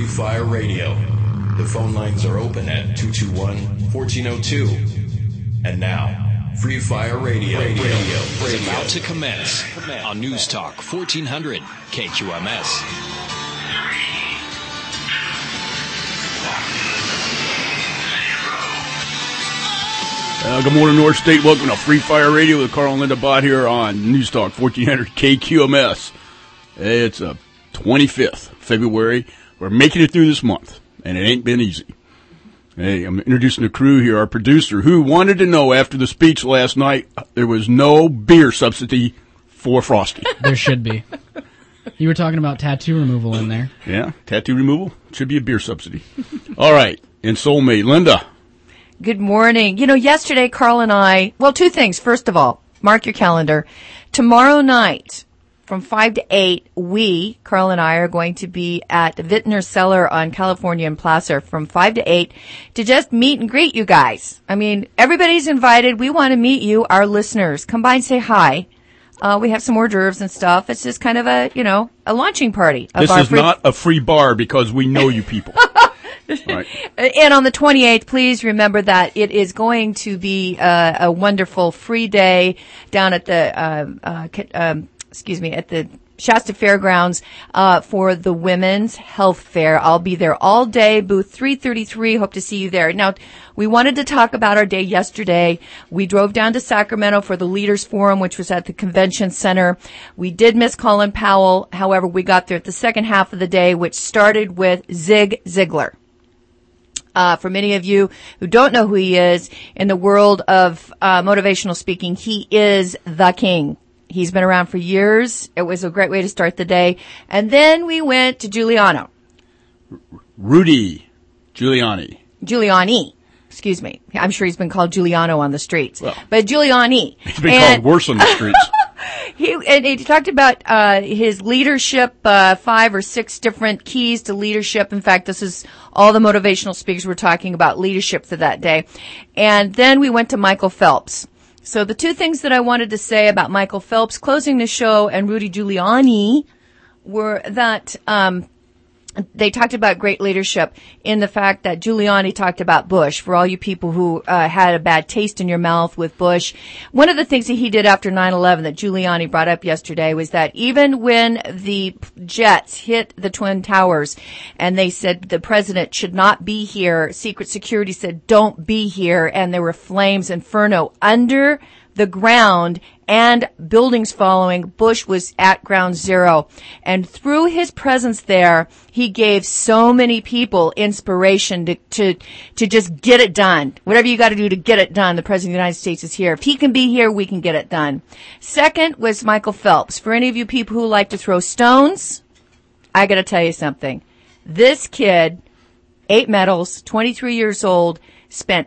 Free Fire Radio. The phone lines are open at 221-1402. And now, Free Fire Radio is about to commence on News Talk 1400 KQMS. Good morning, North State. Welcome to Free Fire Radio with Carl and Linda Bott here on News Talk 1400 KQMS. It's 25th February. We're making it through this month, and it ain't been easy. Hey, I'm introducing the crew here. Our producer, who wanted to know after the speech last night, there was no beer subsidy for Frosty. There should be. You were talking about tattoo removal in there. Yeah, tattoo removal. Should be a beer subsidy. All right, and soulmate, Linda. Good morning. You know, yesterday, Carl and I, well, two things. First of all, mark your calendar. Tomorrow night, from 5 to 8, Carl and I, are going to be at the Vintner Cellar on California and Placer from 5 to 8 to just meet and greet you guys. I mean, everybody's invited. We want to meet you, our listeners. Come by and say hi. We have some hors d'oeuvres and stuff. It's just kind of a launching party. This is not a free bar because we know you people. Right. And on the 28th, please remember that it is going to be a wonderful free day down at the at the Shasta Fairgrounds for the Women's Health Fair. I'll be there all day, booth 333. Hope to see you there. Now, we wanted to talk about our day yesterday. We drove down to Sacramento for the Leaders Forum, which was at the Convention Center. We did miss Colin Powell. However, we got there at the second half of the day, which started with Zig Ziglar. For many of you who don't know who he is, in the world of motivational speaking, he is the king. He's been around for years. It was a great way to start the day. And then we went to Giuliano. Rudy Giuliani. Giuliani. Excuse me. I'm sure he's been called Giuliano on the streets. Well, but Giuliani. He's been called worse on the streets. He talked about his leadership, 5 or 6 different keys to leadership. In fact, this is all the motivational speakers were talking about leadership for that day. And then we went to Michael Phelps. So the two things that I wanted to say about Michael Phelps closing the show and Rudy Giuliani were that they talked about great leadership in the fact that Giuliani talked about Bush. For all you people who had a bad taste in your mouth with Bush, one of the things that he did after 9/11 that Giuliani brought up yesterday was that even when the jets hit the Twin Towers and they said the president should not be here, Secret Security said don't be here, and there were flames, inferno under the ground and buildings following, Bush was at ground zero. And through his presence there, he gave so many people inspiration to just get it done. Whatever you got to do to get it done, the President of the United States is here. If he can be here, we can get it done. Second was Michael Phelps. For any of you people who like to throw stones, I got to tell you something. This kid, 8 medals, 23 years old, spent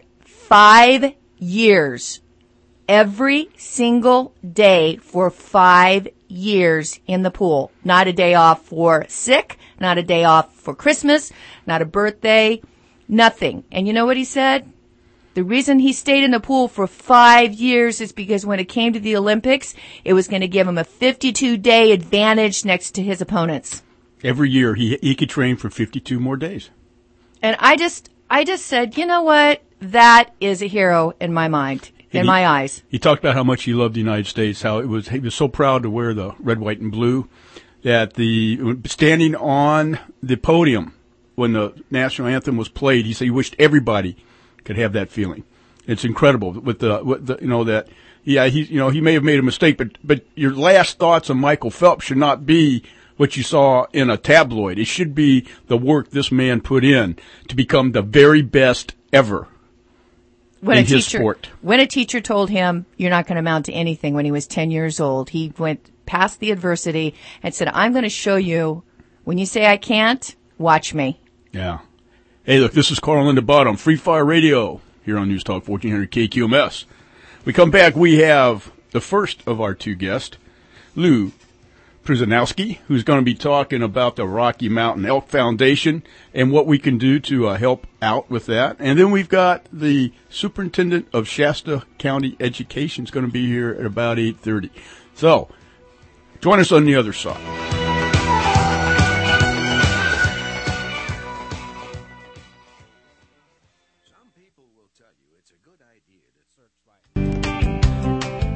5 years every single day for 5 years in the pool. Not a day off for sick, not a day off for Christmas, not a birthday, nothing. And you know what he said? The reason he stayed in the pool for 5 years is because when it came to the Olympics, it was going to give him a 52-day advantage next to his opponents. Every year he could train for 52 more days. And I just said, you know what? That is a hero in my mind. In my eyes. He talked about how much he loved the United States, how he was so proud to wear the red, white, and blue, that standing on the podium when the national anthem was played, he said he wished everybody could have that feeling. It's incredible with the he may have made a mistake, but your last thoughts on Michael Phelps should not be what you saw in a tabloid. It should be the work this man put in to become the very best ever. When a teacher told him you're not going to amount to anything when he was 10 years old, he went past the adversity and said, I'm going to show you. When you say I can't, watch me. Yeah. Hey, look, this is Carl and Linda Bott on Free Fire Radio here on News Talk 1400 KQMS. We come back, we have the first of our two guests, Lou Przanowski, who's going to be talking about the Rocky Mountain Elk Foundation and what we can do to help out with that. And then we've got the superintendent of Shasta County Education is going to be here at about 8:30. So join us on the other side.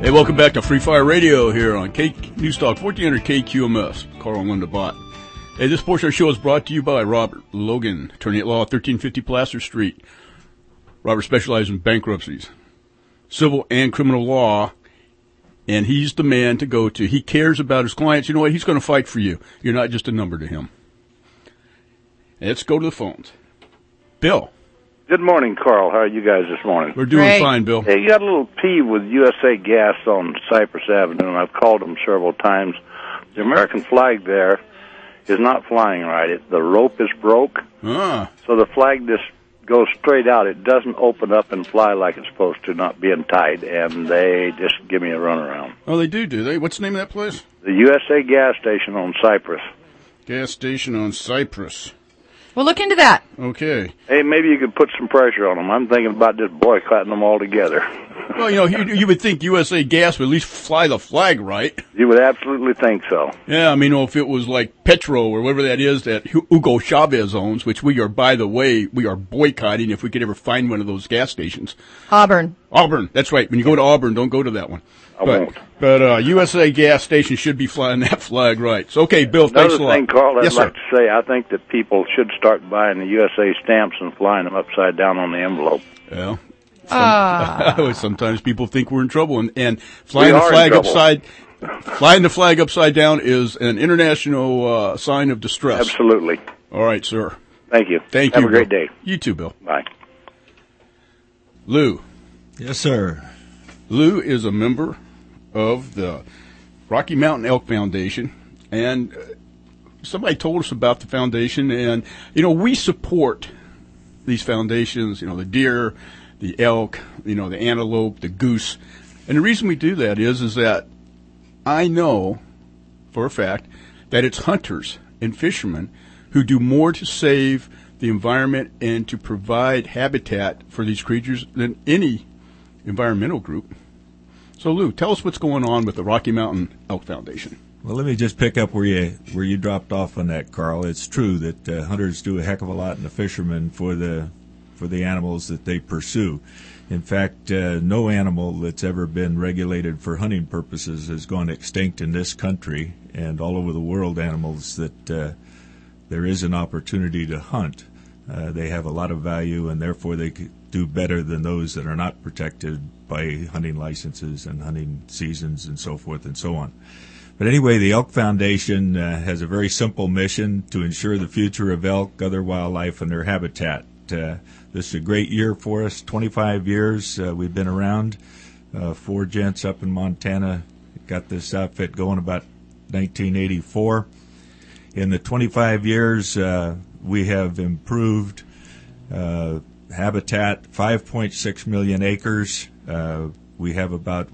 Hey, welcome back to Free Fire Radio here on News Talk 1400 KQMS. Carl and Linda Bott. Hey, this portion of the show is brought to you by Robert Logan, attorney at law, 1350 Placer Street. Robert specializes in bankruptcies, civil and criminal law, and he's the man to go to. He cares about his clients. You know what? He's going to fight for you. You're not just a number to him. Let's go to the phones. Bill. Good morning, Carl. How are you guys this morning? We're doing Great. fine, Bill. Hey, you got a little peeve with USA Gas on Cypress Avenue, and I've called them several times. The American flag there is not flying right. The rope is broke, so the flag just goes straight out. It doesn't open up and fly like it's supposed to, not being tied, and they just give me a runaround. Oh, they do they? What's the name of that place? The USA gas station on Cypress. Gas station on Cypress. We'll look into that. Okay. Hey, maybe you could put some pressure on them. I'm thinking about just boycotting them all together. Well, you would think USA Gas would at least fly the flag right. You would absolutely think so. Yeah, I mean, if it was like Petro or whatever that is that Hugo Chavez owns, which we are, by the way, we are boycotting if we could ever find one of those gas stations. Auburn, that's right. When you go to Auburn, don't go to that one. I won't. But USA Gas Station should be flying that flag right. So, okay, Bill, thanks a lot. Another thing, Carl, I'd Yes, like sir. to say, I think that people should start buying the USA stamps and flying them upside down on the envelope. Yeah. Ah. Sometimes people think we're in trouble, and flying We the are flag in trouble. flying the flag upside down is an international sign of distress. Absolutely. All right, sir. Thank you. Thank Have you. a great Bill. day. You too, Bill. Bye. Lou. Yes, sir. Lou is a member of the Rocky Mountain Elk Foundation, and somebody told us about the foundation, and, we support these foundations, the deer, the elk, the antelope, the goose. And the reason we do that is that I know for a fact that it's hunters and fishermen who do more to save the environment and to provide habitat for these creatures than any environmental group. So, Lou, tell us what's going on with the Rocky Mountain Elk Foundation. Well, let me just pick up where you dropped off on that, Carl. It's true that hunters do a heck of a lot, and the fishermen for the animals that they pursue. In fact, no animal that's ever been regulated for hunting purposes has gone extinct in this country, and all over the world, animals that there is an opportunity to hunt. They have a lot of value, and therefore they do better than those that are not protected by hunting licenses and hunting seasons and so forth and so on. But anyway, the Elk Foundation has a very simple mission to ensure the future of elk, other wildlife, and their habitat. This is a great year for us, 25 years we've been around. 4 gents up in Montana got this outfit going about 1984. In the 25 years, we have improved habitat, 5.6 million acres. We have about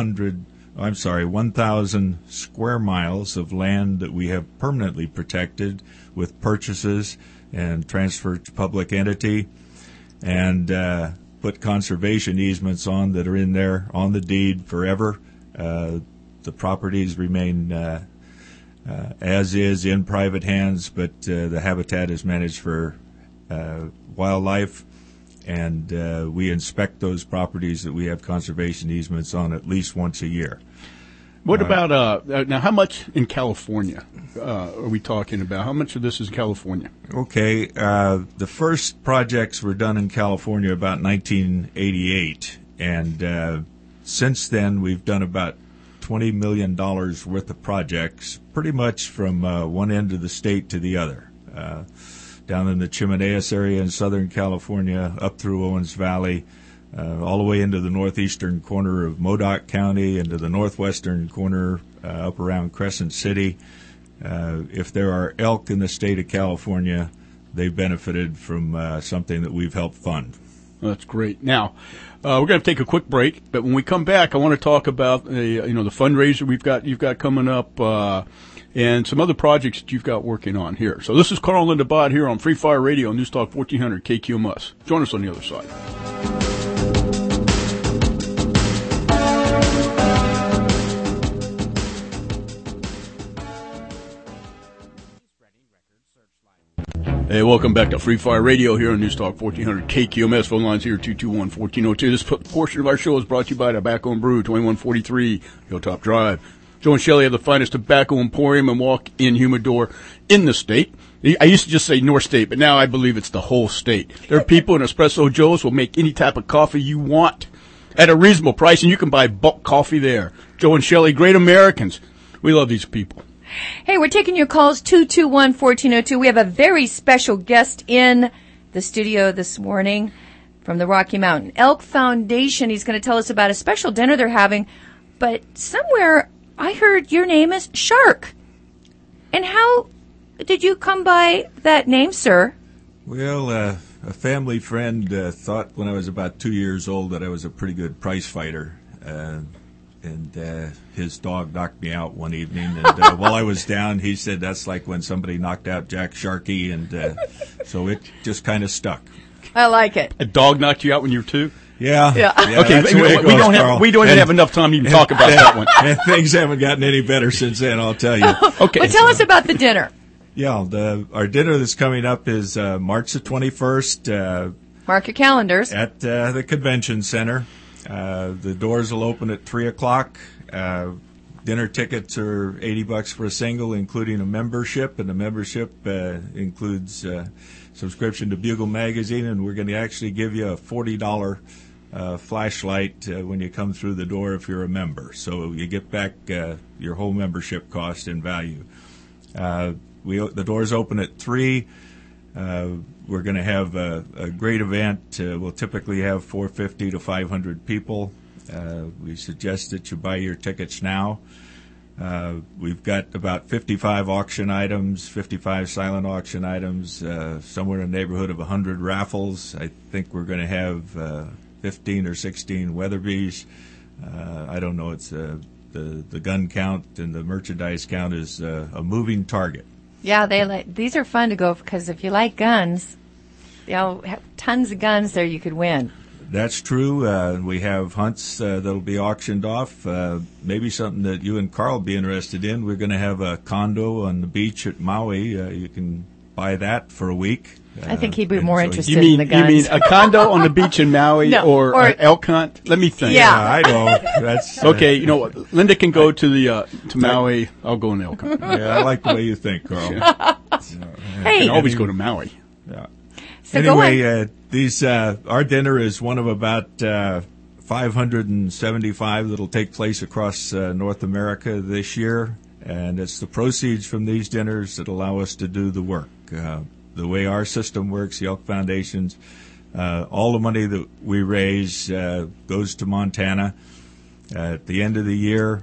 1,000 square miles of land that we have permanently protected with purchases and transferred to public entity, and put conservation easements on that are in there on the deed forever. The properties remain as is in private hands, but the habitat is managed for wildlife, and we inspect those properties that we have conservation easements on at least once a year. What about, now how much in California are we talking about? How much of this is California? Okay, the first projects were done in California about 1988, and since then we've done about $20 million worth of projects, pretty much from one end of the state to the other. Down in the Chimeneas area in Southern California, up through Owens Valley, all the way into the northeastern corner of Modoc County, into the northwestern corner up around Crescent City. If there are elk in the state of California, they've benefited from something that we've helped fund. That's great. Now, we're going to take a quick break, but when we come back, I want to talk about the fundraiser you've got coming up, and some other projects that you've got working on here. So this is Carl and Linda Bott here on Free Fire Radio, News Talk 1400 KQMS. Join us on the other side. Hey, welcome back to Free Fire Radio here on News Talk 1400 KQMS. Phone lines here 221-1402. This portion of our show is brought to you by Tobacco and Brew, 2143 Hilltop Drive. Joe and Shelley have the finest tobacco emporium and walk-in humidor in the state. I used to just say North State, but now I believe it's the whole state. There are people in Espresso Joe's will make any type of coffee you want at a reasonable price, and you can buy bulk coffee there. Joe and Shelley, great Americans. We love these people. Hey, we're taking your calls, 221-1402. We have a very special guest in the studio this morning from the Rocky Mountain Elk Foundation. He's going to tell us about a special dinner they're having. But somewhere I heard your name is Shark. And how did you come by that name, sir? Well, a family friend thought when I was about 2 years old that I was a pretty good prize fighter. And his dog knocked me out one evening. And while I was down, he said that's like when somebody knocked out Jack Sharkey. And so it just kind of stuck. I like it. A dog knocked you out when you were 2? Yeah. Okay, we don't even have enough time to even talk about that one. And things haven't gotten any better since then, I'll tell you. Okay. Well, tell us about the dinner. Yeah, our dinner that's coming up is March the 21st. Mark your calendars. At the convention center. The doors will open at 3 o'clock. Dinner tickets are $80 for a single, including a membership, and the membership includes subscription to Bugle Magazine, and we're going to actually give you a $40 flashlight when you come through the door if you're a member. So you get back your whole membership cost in value. The doors open at 3. We're going to have a great event. We'll typically have 450 to 500 people. We suggest that you buy your tickets now. We've got about 55 auction items, 55 silent auction items, somewhere in the neighborhood of 100 raffles. I think we're going to have 15 or 16 Weatherbys. I don't know. It's the gun count and the merchandise count is a moving target. Yeah, these are fun to go because if you like guns, have tons of guns there you could win. That's true. We have hunts that'll be auctioned off. Maybe something that you and Carl be interested in. We're going to have a condo on the beach at Maui. You can buy that for a week. I think he'd be more interested in the guns. You mean a condo on the beach in Maui or an elk hunt? Let me think. Yeah, I know. That's okay. You know what? Linda can go to Maui. I'll go on the elk hunt. Yeah, I like the way you think, Carl. Hey, I can always go to Maui. Yeah. So anyway, our dinner is one of about 575 that'll take place across North America this year, and it's the proceeds from these dinners that allow us to do the work. The way our system works, the Elk Foundation's, all the money that we raise goes to Montana. At the end of the year,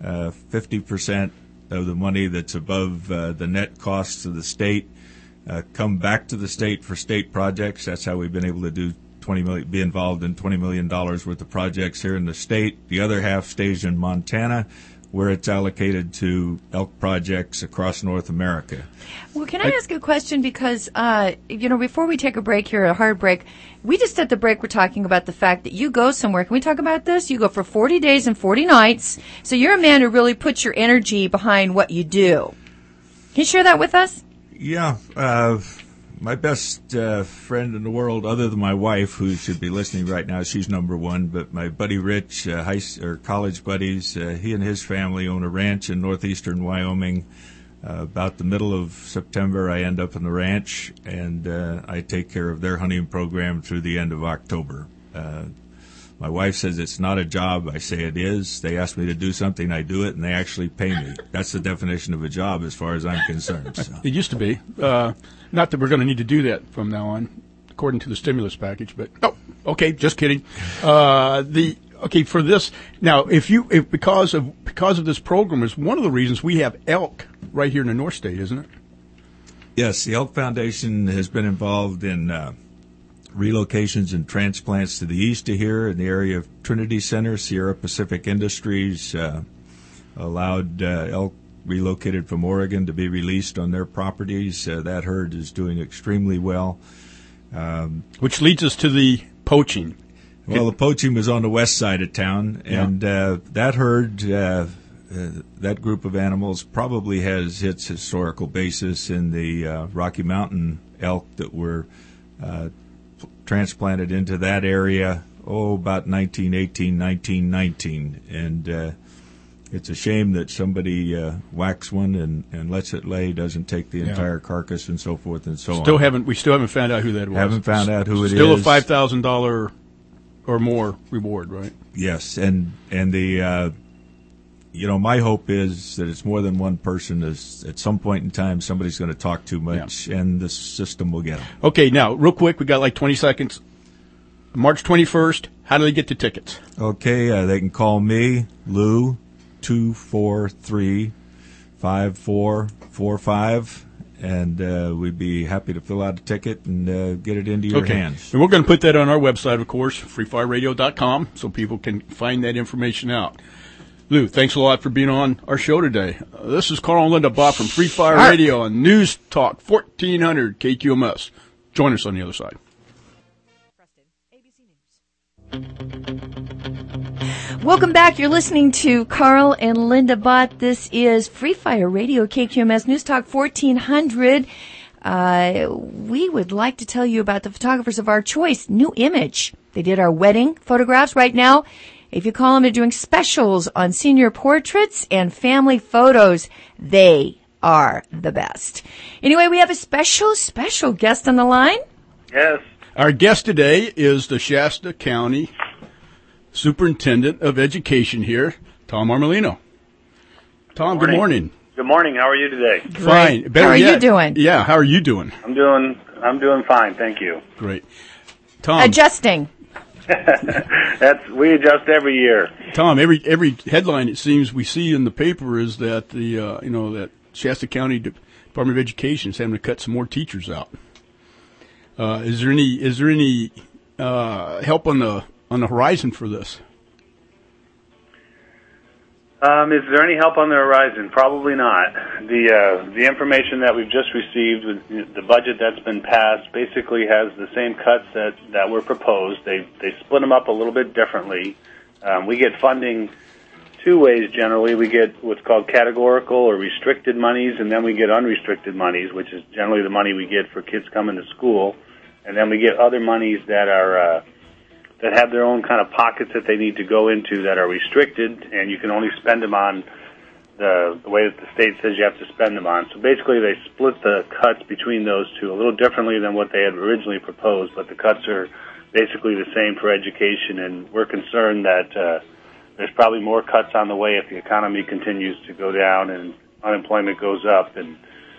50% of the money that's above the net costs of the state come back to the state for state projects. That's how we've been able to be involved in $20 million worth of projects here in the state. The other half stays in Montana, where it's allocated to elk projects across North America. Well, can I ask a question? Because, before we take a break here, a hard break, we just at the break were talking about the fact that you go somewhere. Can we talk about this? You go for 40 days and 40 nights. So you're a man who really puts your energy behind what you do. Can you share that with us? Yeah. My best friend in the world, other than my wife, who should be listening right now, she's number one, but my buddy Rich, college buddies, he and his family own a ranch in northeastern Wyoming. About the middle of September, I end up in the ranch, and I take care of their hunting program through the end of October. My wife says it's not a job. I say it is. They ask me to do something, I do it, and they actually pay me. That's the definition of a job as far as I'm concerned. So. It used to be. Not that we're going to need to do that from now on, according to the stimulus package. But okay, just kidding. For this now, because of this program is one of the reasons we have elk right here in the North State, isn't it? Yes, the Elk Foundation has been involved in relocations and transplants to the east of here in the area of Trinity Center. Sierra Pacific Industries allowed elk relocated from Oregon to be released on their properties. That herd is doing extremely well. Which leads us to the poaching. Well, the poaching was on the west side of town, and that herd, that group of animals probably has its historical basis in the Rocky Mountain elk that were transplanted into that area, about 1918, 1919. And it's a shame that somebody whacks one and lets it lay, doesn't take the entire carcass and so forth and so on. We still haven't found out who that was. Haven't found out who it is. Still a $5,000 or more reward, right? Yes, and the my hope is that it's more than one person. Is at some point in time somebody's going to talk too much, and the system will get them. Okay, now real quick, we got like 20 seconds. March 21st. How do they get the tickets? Okay, they can call me, Lou, 243-5445, and we'd be happy to fill out a ticket and get it into your hands. And we're going to put that on our website, of course, freefireradio.com, so people can find that information out. Lou, thanks a lot for being on our show today. This is Carl and Linda Bott from Free Fire Radio on News Talk 1400 KQMS. Join us on the other side. Welcome back. You're listening to Carl and Linda Bott. This is Free Fire Radio, KQMS News Talk 1400. We would like to tell you about the photographers of our choice, New Image. They did our wedding photographs right now. If you call them, they're doing specials on senior portraits and family photos. They are the best. Anyway, we have a special guest on the line. Yes. Our guest today is the Shasta County Superintendent of Education here, Tom Armellino. Tom, good morning. Good morning. How are you today? Fine. How are you doing? Yeah, how are you doing? I'm doing fine, thank you. Great. Tom. Adjusting. We adjust every year. Tom, every headline it seems we see in the paper is that that Shasta County Department of Education is having to cut some more teachers out. Is there any help on the horizon for this? Is there any help on the horizon? Probably not. The information that we've just received, with the budget that's been passed, basically has the same cuts that were proposed. They split them up a little bit differently. We get funding two ways generally. We get what's called categorical or restricted monies, and then we get unrestricted monies, which is generally the money we get for kids coming to school. And then we get other monies that are that have their own kind of pockets that they need to go into that are restricted, and you can only spend them on the way that the state says you have to spend them on. So basically they split the cuts between those two a little differently than what they had originally proposed, but the cuts are basically the same for education, and we're concerned that there's probably more cuts on the way if the economy continues to go down and unemployment goes up, and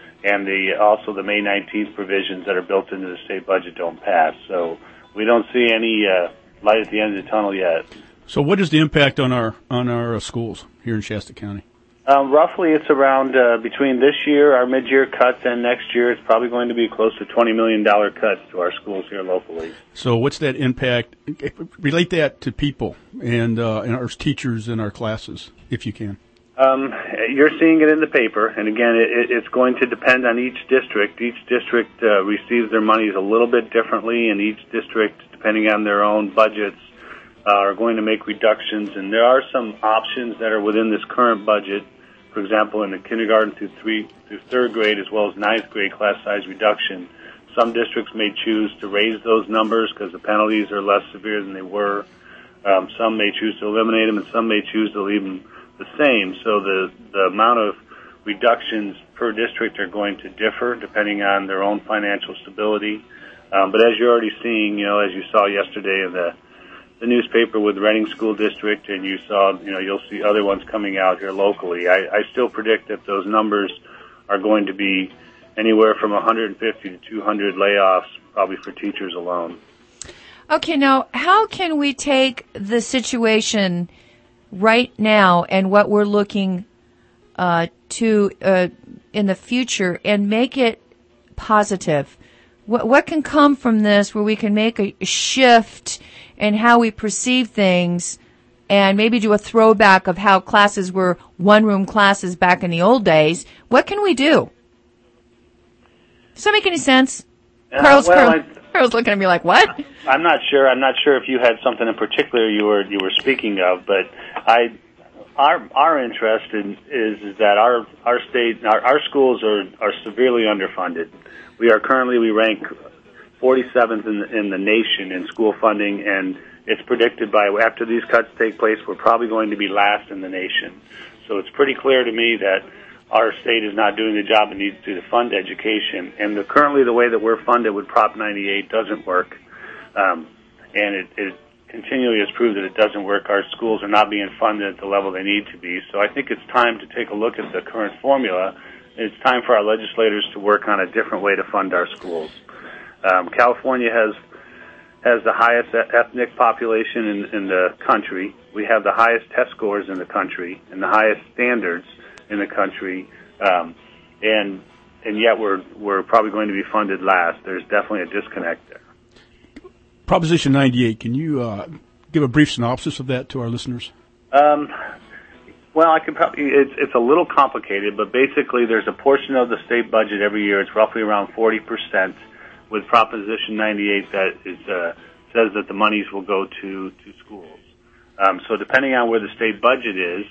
also the May 19th provisions that are built into the state budget don't pass. So we don't see any light at the end of the tunnel yet. So what is the impact on our schools here in Shasta County? Roughly it's around between this year, our mid-year cuts, and next year it's probably going to be close to $20 million cuts to our schools here locally. So what's that impact? Relate that to people and our teachers in our classes, if you can. You're seeing it in the paper, and again, it's going to depend on each district. Each district receives their monies a little bit differently, and each district, depending on their own budgets, are going to make reductions. And there are some options that are within this current budget. For example, in the kindergarten through third grade, as well as ninth grade class size reduction, some districts may choose to raise those numbers because the penalties are less severe than they were. Some may choose to eliminate them, and some may choose to leave them the same. So the amount of reductions per district are going to differ depending on their own financial stability. But as you're already seeing, as you saw yesterday in the newspaper with the Reading School District, and you saw, you'll see other ones coming out here locally. I still predict that those numbers are going to be anywhere from 150 to 200 layoffs, probably for teachers alone. Okay, now how can we take the situation right now and what we're looking to in the future and make it positive? What can come from this where we can make a shift in how we perceive things and maybe do a throwback of how classes were one-room classes back in the old days? What can we do? Does that make any sense? Carl's looking at me like, what? I'm not sure. I'm not sure if you had something in particular you were speaking of, but our interest is that our state, our schools are severely underfunded. We rank 47th in the nation in school funding, and it's predicted after these cuts take place, we're probably going to be last in the nation. So it's pretty clear to me that our state is not doing the job it needs to fund education, and currently the way that we're funded with Prop 98 doesn't work, and it continually has proved that it doesn't work. Our schools are not being funded at the level they need to be. So I think it's time to take a look at the current formula. It's time for our legislators to work on a different way to fund our schools. California has the highest ethnic population in the country. We have the highest test scores in the country and the highest standards in the country, and yet we're probably going to be funded last. There's definitely a disconnect there. Proposition 98, can you give a brief synopsis of that to our listeners? Well, I can probably. It's a little complicated, but basically there's a portion of the state budget every year. It's roughly around 40%. With Proposition 98 that says that the monies will go to schools. So depending on where the state budget is,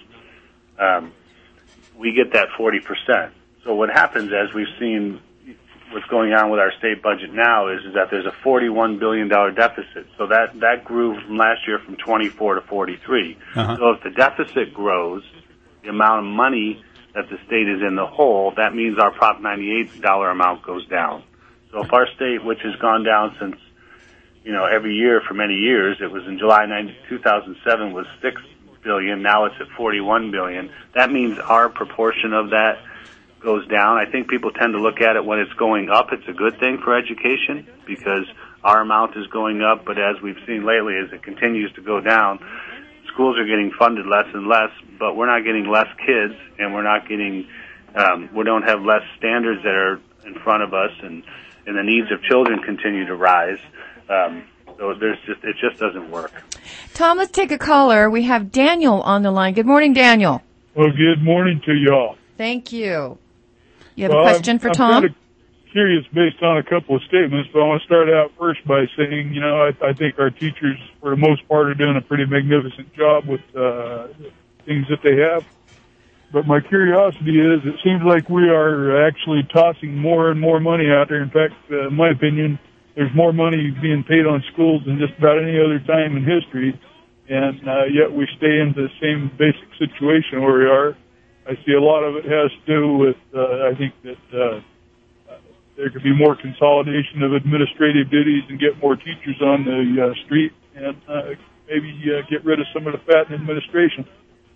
we get that 40%. So what happens, as we've seen what's going on with our state budget now, is that there's a $41 billion deficit. So that grew from last year from 24 to 43. Uh-huh. So if the deficit grows, the amount of money that the state is in the hole, that means our Prop 98 dollar amount goes down. So if our state, which has gone down since, every year for many years, it was in July 2007 was $6 billion, now it's at $41 billion. That means our proportion of that goes down. I think people tend to look at it when it's going up. It's a good thing for education because our amount is going up, but as we've seen lately, as it continues to go down, schools are getting funded less and less, but we're not getting less kids, and we're not getting, we don't have less standards that are in front of us, and the needs of children continue to rise. So it just doesn't work. Tom, let's take a caller. We have Daniel on the line. Good morning, Daniel. Well, good morning to y'all. Thank you. You have a question for Tom? I'm kind of curious based on a couple of statements, but I want to start out first by saying, I think our teachers, for the most part, are doing a pretty magnificent job with things that they have. But my curiosity is, it seems like we are actually tossing more and more money out there. In fact, in my opinion, there's more money being paid on schools than just about any other time in history, and yet we stay in the same basic situation where we are. I see a lot of it has to do with, I think that there could be more consolidation of administrative duties and get more teachers on the street, and maybe get rid of some of the fat in administration.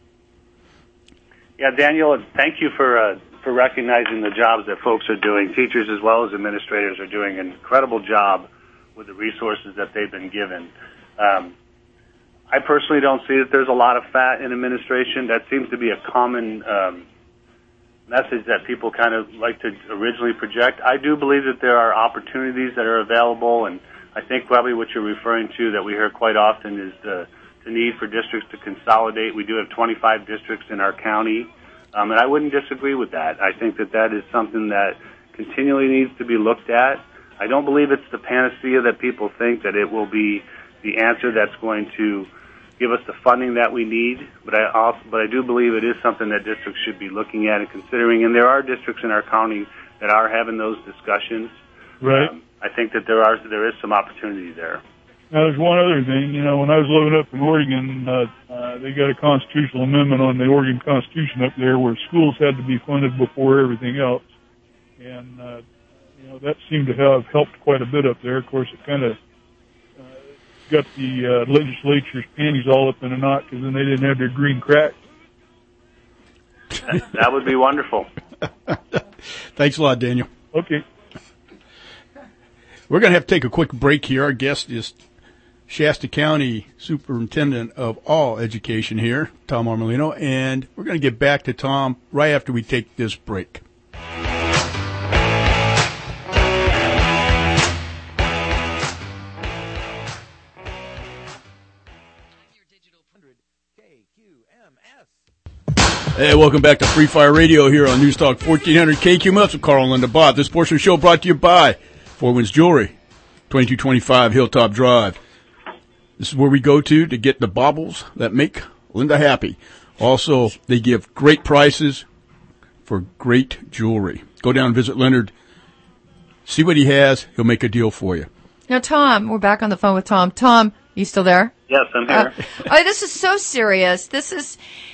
Yeah, Daniel, thank you for recognizing the jobs that folks are doing. Teachers as well as administrators are doing an incredible job with the resources that they've been given. I personally don't see that there's a lot of fat in administration. That seems to be a common message that people kind of like to originally project. I do believe that there are opportunities that are available, and I think probably what you're referring to that we hear quite often is the need for districts to consolidate. We do have 25 districts in our county, and I wouldn't disagree with that. I think that is something that continually needs to be looked at. I don't believe it's the panacea that people think, that it will be the answer that's going to give us the funding that we need, but I do believe it is something that districts should be looking at and considering, and there are districts in our county that are having those discussions. Right. I think that there is some opportunity there. Now, there's one other thing. When I was living up in Oregon, they got a constitutional amendment on the Oregon Constitution up there where schools had to be funded before everything else. And, that seemed to have helped quite a bit up there. Of course, it kind of got the legislature's panties all up in a knot because then they didn't have their green crack. That would be wonderful. Thanks a lot, Daniel. Okay. We're going to have to take a quick break here. Our guest is Shasta County Superintendent of all education here, Tom Armellino, and we're going to get back to Tom right after we take this break. Hey, welcome back to Free Fire Radio here on News Talk 1400 KQMS with Carl and Linda Bott. This portion of the show brought to you by Four Winds Jewelry, 2225 Hilltop Drive. This is where we go to get the baubles that make Linda happy. Also, they give great prices for great jewelry. Go down and visit Leonard. See what he has. He'll make a deal for you. Now, Tom, we're back on the phone with Tom. Tom, you still there? Yes, I'm here. This is so serious. This is,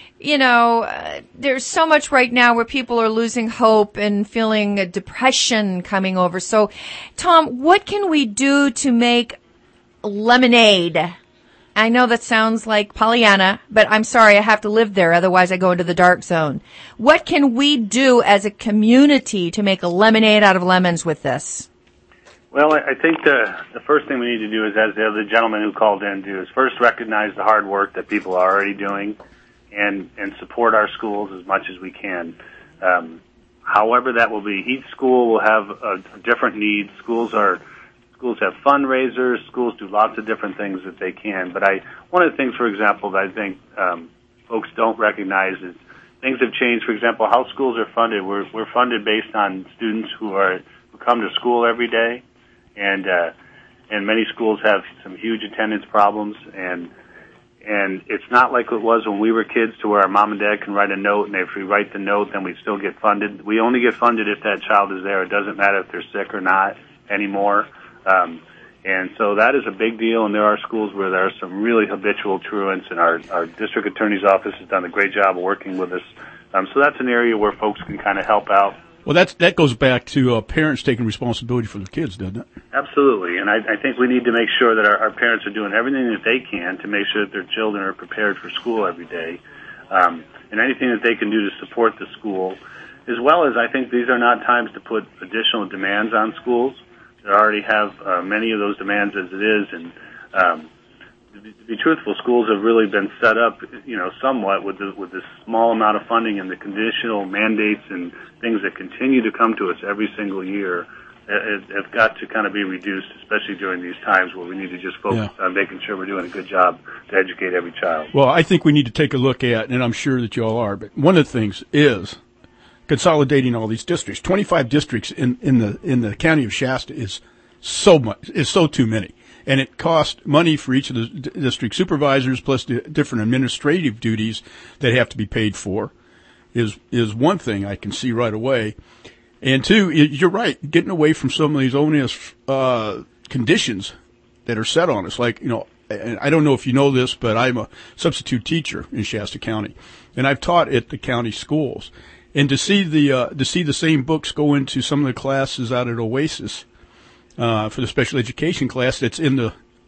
there's so much right now where people are losing hope and feeling a depression coming over. So, Tom, what can we do to make lemonade? I know that sounds like Pollyanna, but I'm sorry, I have to live there, otherwise I go into the dark zone. What can we do as a community to make a lemonade out of lemons with this? Well, I think the first thing we need to do is, as the other gentleman who called in do, is first recognize the hard work that people are already doing and support our schools as much as we can. However that will be, each school will have a different need. Schools have fundraisers. Schools do lots of different things that they can. But one of the things, for example, that I think folks don't recognize is things have changed. For example, how schools are funded. We're funded based on students who come to school every day, and many schools have some huge attendance problems. And it's not like it was when we were kids, to where our mom and dad can write a note, and if we write the note, then we still get funded. We only get funded if that child is there. It doesn't matter if they're sick or not anymore. And so that is a big deal, and there are schools where there are some really habitual truants, and our district attorney's office has done a great job of working with us. So that's an area where folks can kind of help out. Well, that goes back to parents taking responsibility for their kids, doesn't it? Absolutely, and I think we need to make sure that our parents are doing everything that they can to make sure that their children are prepared for school every day, and anything that they can do to support the school, as well as I think these are not times to put additional demands on schools. They already have many of those demands as it is, and to be truthful, schools have really been set up, somewhat with this small amount of funding and the conditional mandates and things that continue to come to us every single year. Have got to kind of be reduced, especially during these times where we need to just focus on making sure we're doing a good job to educate every child. Well, I think we need to take a look at, and I'm sure that you all are, but one of the things is consolidating all these districts. 25 districts in the county of Shasta is so too many. And it costs money for each of the district supervisors, plus the different administrative duties that have to be paid for, is one thing I can see right away. And two, you're right, getting away from some of these onerous conditions that are set on us. Like, and I don't know if you know this, but I'm a substitute teacher in Shasta County, and I've taught at the county schools. And to see the same books go into some of the classes out at Oasis, for the special education class that's in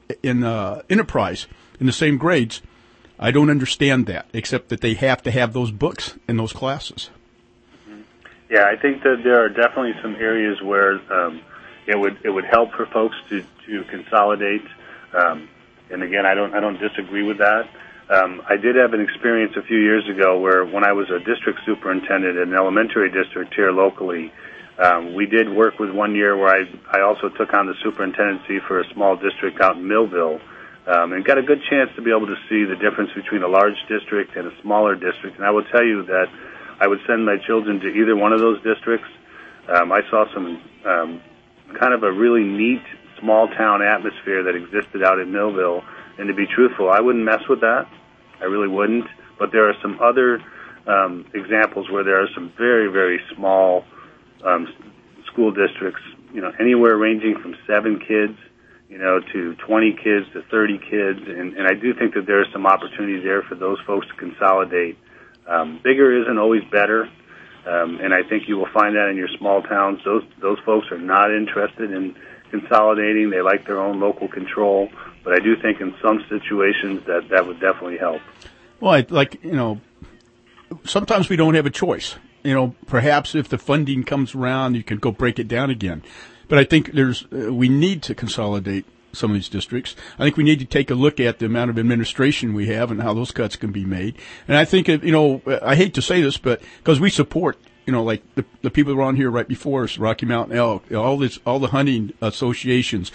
Enterprise in the same grades, I don't understand that, except that they have to have those books in those classes. Yeah, I think that there are definitely some areas where it would help for folks to consolidate. And again, I don't disagree with that. I did have an experience a few years ago where, when I was a district superintendent in an elementary district here locally, we did work with one year where I also took on the superintendency for a small district out in Millville, and got a good chance to be able to see the difference between a large district and a smaller district. And I will tell you that I would send my children to either one of those districts. I saw some kind of a really neat small town atmosphere that existed out in Millville. And to be truthful, I wouldn't mess with that. I really wouldn't. But there are some other examples where there are some very, very small school districts, anywhere ranging from 7 kids, to 20 kids to 30 kids. And I do think that there are some opportunities there for those folks to consolidate. Bigger isn't always better. And I think you will find that in your small towns. Those folks are not interested in consolidating. They like their own local control. But I do think in some situations that would definitely help. Well, sometimes we don't have a choice. Perhaps if the funding comes around, you can go break it down again. But I think we need to consolidate some of these districts. I think we need to take a look at the amount of administration we have and how those cuts can be made. And I think, I hate to say this, but because we support, like the people that were on here right before us, Rocky Mountain Elk, all the hunting associations,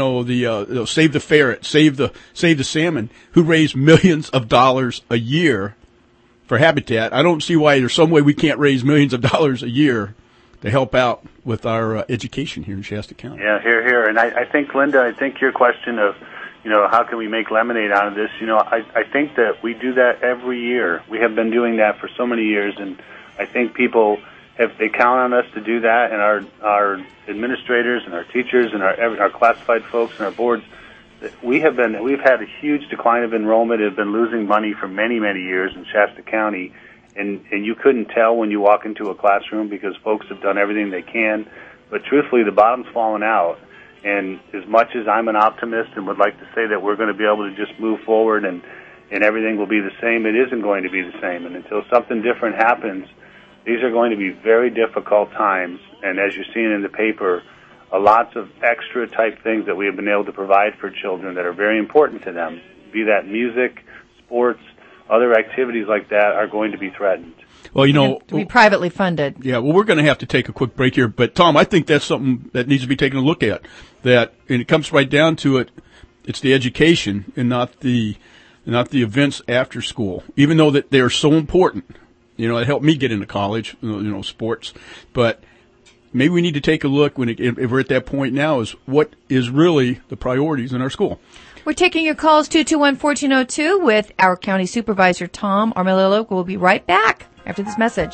the Save the Ferret, Save the Salmon, who raise millions of dollars a year for habitat. I don't see why there's some way we can't raise millions of dollars a year to help out with our education here in Shasta County. Yeah, here. And I think, Linda, your question of how can we make lemonade out of this? I think that we do that every year. We have been doing that for so many years, and I think people, if they count on us to do that, and our administrators and our teachers and our classified folks and our boards, we've had a huge decline of enrollment, have been losing money for many, many years in Shasta County, and you couldn't tell when you walk into a classroom because folks have done everything they can, but truthfully the bottom's fallen out. And as much as I'm an optimist and would like to say that we're going to be able to just move forward and everything will be the same, it isn't going to be the same. And until something different happens, these are going to be very difficult times. And as you're seeing in the paper, lots of extra type things that we have been able to provide for children that are very important to them, be that music, sports, other activities like that, are going to be threatened. Well, to be privately funded. Yeah, well, we're going to have to take a quick break here. But, Tom, I think that's something that needs to be taken a look at. And it comes right down to it, it's the education and not the events after school, even though that they are so important. It helped me get into college, sports. But maybe we need to take a look if we're at that point now, is what is really the priorities in our school. We're taking your calls, 221-1402, with our County Supervisor, Tom Armilillo. We'll be right back after this message.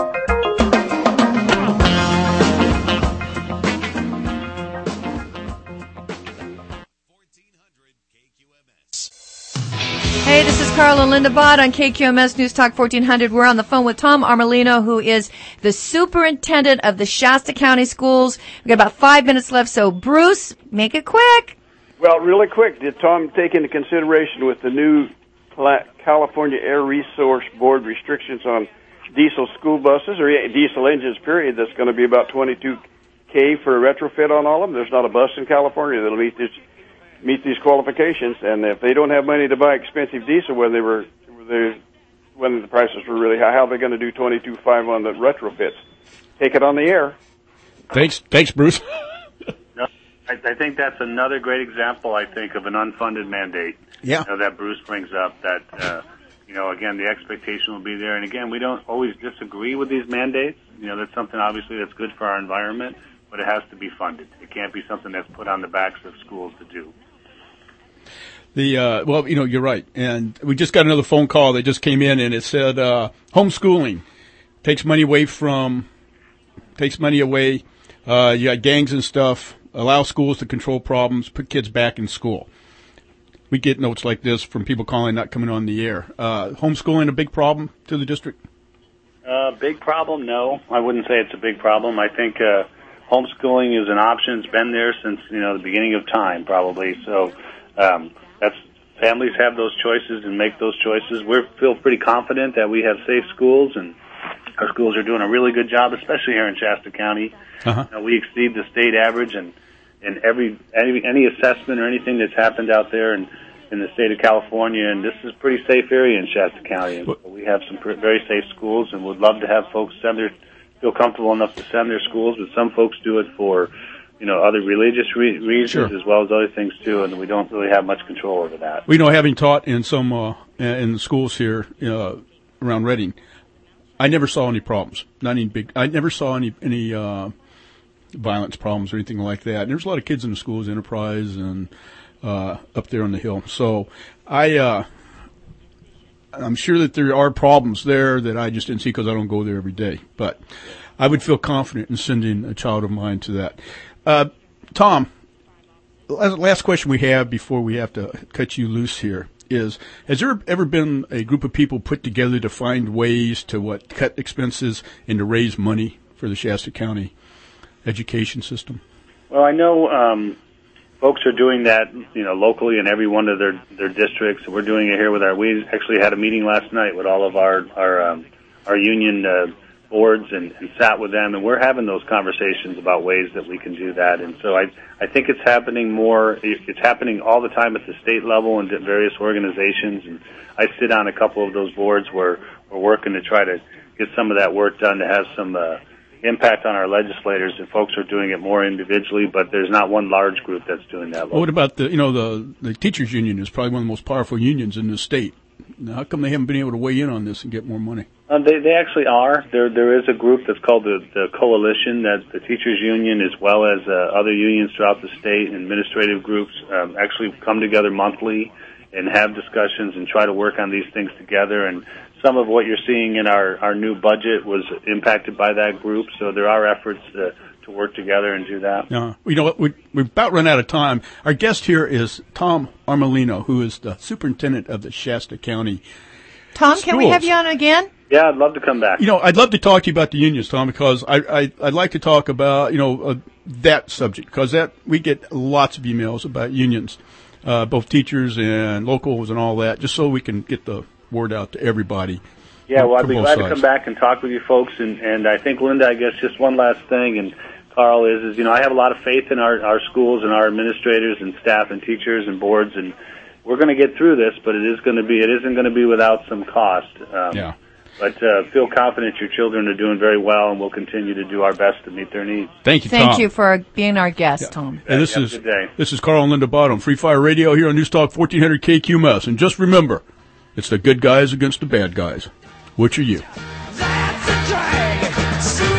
Hey, this is Carla Lindabad on KQMS News Talk 1400. We're on the phone with Tom Armilillo, who is the superintendent of the Shasta County Schools. We've got about 5 minutes left, so Bruce, make it quick. Well, really quick, did Tom take into consideration with the new California Air Resource Board restrictions on diesel school buses or diesel engines, period, that's going to be about $22K for a retrofit on all of them? There's not a bus in California that'll meet these qualifications, and if they don't have money to buy expensive diesel when the prices were really high, how are they going to do $22.5 on the retrofits? Take it on the air. Thanks, Bruce. No, I think that's another great example, I think, of an unfunded mandate. Yeah. That Bruce brings up. That again, the expectation will be there, and again, we don't always disagree with these mandates. That's something obviously that's good for our environment, but it has to be funded. It can't be something that's put on the backs of schools to do. You're right. And we just got another phone call that just came in, and it said, homeschooling takes money away. You got gangs and stuff, allow schools to control problems, put kids back in school. We get notes like this from people calling, not coming on the air. Homeschooling a big problem to the district? Big problem? No, I wouldn't say it's a big problem. I think, homeschooling is an option. It's been there since, the beginning of time, probably. So, families have those choices and make those choices. We feel pretty confident that we have safe schools, and our schools are doing a really good job, especially here in Shasta County. Uh-huh. We exceed the state average in any assessment or anything that's happened out there in the state of California, and this is a pretty safe area in Shasta County. And we have some very safe schools, and would love to have folks feel comfortable enough to send their schools, but some folks do it for other religious reasons, sure, as well as other things too, and we don't really have much control over that. Having taught in some in the schools here around Redding, I never saw any problems. Not any big. I never saw any violence problems or anything like that. And there's a lot of kids in the schools, Enterprise and up there on the hill. So I'm sure that there are problems there that I just didn't see because I don't go there every day. But I would feel confident in sending a child of mine to that. Tom, last question we have before we have to cut you loose here is, has there ever been a group of people put together to find ways to cut expenses and to raise money for the Shasta County education system? Well, I know folks are doing that, locally in every one of their districts. We're doing it here we actually had a meeting last night with all of our union boards and sat with them, and we're having those conversations about ways that we can do that. And so I think it's happening more. It's happening all the time at the state level and various organizations. And I sit on a couple of those boards where we're working to try to get some of that work done to have some impact on our legislators, and folks are doing it more individually, but there's not one large group that's doing that. Well, what about the teachers union is probably one of the most powerful unions in the state. Now, how come they haven't been able to weigh in on this and get more money? They actually are. There is a group that's called the Coalition, that the teachers union as well as other unions throughout the state, administrative groups actually come together monthly and have discussions and try to work on these things together. And some of what you're seeing in our new budget was impacted by that group. So there are efforts to work together and do that. You know what? We've about run out of time. Our guest here is Tom Armellino, who is the superintendent of the Shasta County Tom, schools. can we have you on again? Yeah, I'd love to come back. You know, I'd love to talk to you about the unions, Tom, because I'd like to talk about, that subject, because we get lots of emails about unions, both teachers and locals and all that, just so we can get the word out to everybody. Yeah, well, I'd be glad sides. to come back and talk with you folks. And I think, Linda, I guess just one last thing, and Carl, is I have a lot of faith in our schools and our administrators and staff and teachers and boards, and we're going to get through this, but it isn't going to be without some cost. But feel confident your children are doing very well, and we'll continue to do our best to meet their needs. Thank you, Tom. Thank you for being our guest, Tom. And this is Carl and Linda Bottom, Free Fire Radio here on News Talk 1400 KQMS. And just remember, it's the good guys against the bad guys. Which are you? That's a drag.